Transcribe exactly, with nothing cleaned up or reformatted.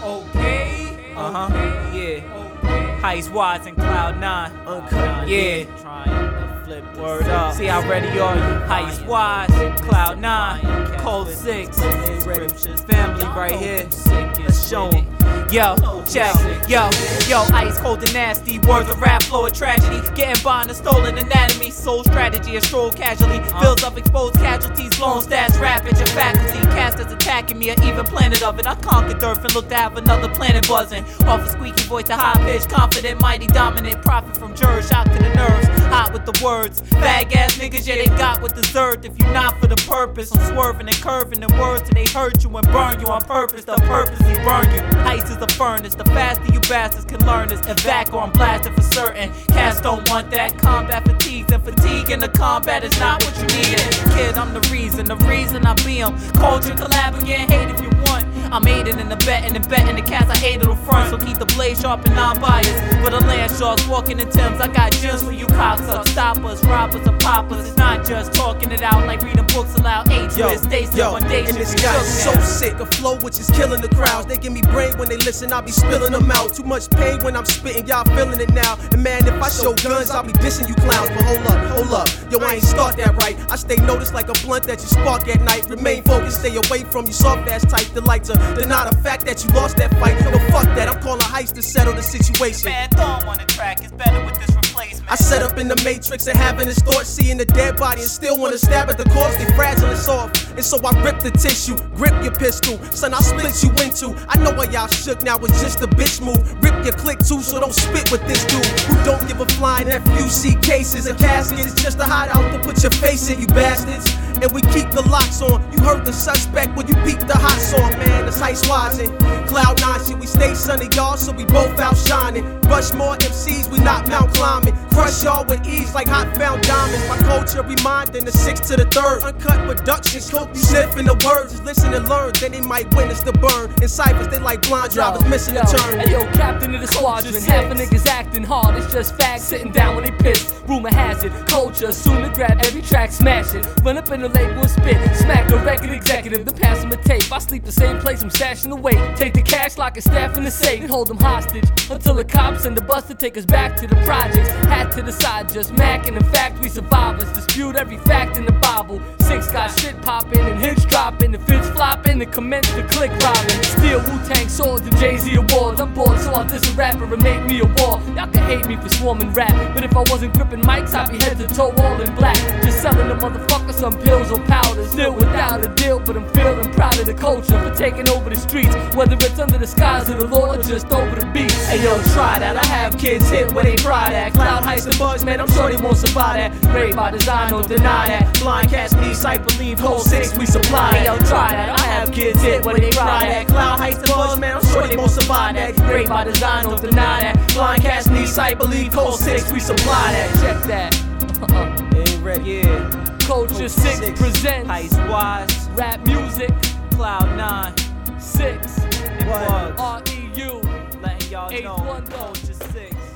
Okay. Uh huh. Yeah. Heights Wise and Cloud Nine. Uncut. Yeah. Word up. See how ready are you? Heights Wise, Cloud Nine, Cold Six. Family right here. Let's show 'em. Yo, check, yo, yo, ice cold and nasty. Words of rap, flow of tragedy. Getting by in a stolen anatomy. Soul strategy, a stroll casually. Builds up exposed casualties, blown stats, rapid. Your faculty, casters attacking me, an even planet of it. I conquered Earth and look to have another planet buzzing. Off a squeaky voice, a high pitch, confident, mighty, dominant. Profit from jurors, shock to the nerves. Hot with the words. Fag ass niggas, yeah, they got what deserved. If you not for the purpose, I'm swerving and curving the words till they hurt you and burn you on purpose. The purposely burn you. Heights is the furnace. The faster you bastards can learn this. Evac or I'm blasted for certain. Cats don't want that. Combat fatigues and fatigue in the combat is not what you need. Kid, I'm the reason. The reason I be 'em. Culture collab again. Hate if you want. I'm aiding in the betting and betting the cats I hate it'll front. So keep the blade sharp and non-biased. For the land sharks walking in Timbs, I got gems for you cocksuckers. Stoppers, robbers, and poppers. It's not just talking it out like reading books aloud. Age twist, stay still one day. And this guy's so sick, a flow which is killing the crowds. They give me brain when they listen, I'll be spilling them out. Too much pain when I'm spitting, y'all feeling it now. And man, if I show guns, I'll be dissing you clowns. But hold up, hold up, yo, I ain't start that right. I stay noticed like a blunt that you spark at night. Remain focused, stay away from you soft ass type that like to deny the fact that you lost that fight. No, fuck that, I'm calling Heights to settle the situation. Man, throw on the track, it's better with this replacement. I set up in the matrix and having this thought, seeing the dead body and still wanna stab at the corpse. They fragile and soft, and so I rip the tissue, grip your pistol, son, I'll split you into. I know why y'all shook, now it's just a bitch move. Rip your click too, so don't spit with this dude who don't give a flying F U C cases. A casket is just a hideout to put your face in, you bastards. And we keep the locks on. You heard the suspect when you peep the hot song, man. It's Heights Wise and Cloud Nine shit. We stay sunny, y'all, so we both out shining. Rush more M Cs, we not mount climbing. Crush y'all with ease like hot found diamonds. My culture reminding the six to the third. Uncut productions, hope you sniffing the words. Just listen and learn, then they might witness the burn. In ciphers, they like blind drivers missing yo, the turn. Hey yo, captain of the squadron, half a niggas acting hard. It's just fags sitting down when they piss. Rumor has it, culture soon to grab every track, smash it. Run up in the label and spit, smack a record executive, then pass him a tape. I sleep the same place I'm stashing away. Take the cash, lock a staff in the safe, and hold them hostage until the cops and the bus to take us back to the projects. Hat to the side, just macking. In fact, we survivors dispute every fact in the Bible. Six got shit popping and hits dropping, and fits flopping, and commence to click robbing. Steal Wu-Tang swords and Jay-Z awards. I'm bored, so I'll diss a rapper and make me a war. Y'all can hate me for swarming rap, but if I wasn't gripping mics, I'd be head to toe all in black. Just selling a motherfucker some pills or powder. Still without a deal, but I'm feeling proud of the culture for taking over the streets. Whether it's under the skies of the Lord or just over the beach. Hey yo, try that. I have kids hit where they pride at. Cloud Heights and Bugs, man, I'm sure they won't survive that. Raised by design, don't deny that. Blind cats need sight, believe Cold Six, we supply. Hey yo, try that. I have kids hit where they pride at. Cloud Heights and Bugs, man, I'm sure they won't survive that. Raised by design, don't deny that. Blind cats need sight, believe Cold Six, we supply that. Check that. Ain't ready, yeah. Culture six presents Heights Wise, rap music, Cloud Nine, six, and Bugs. R E U, Letting y'all Eighth know, Wonder. Culture Six.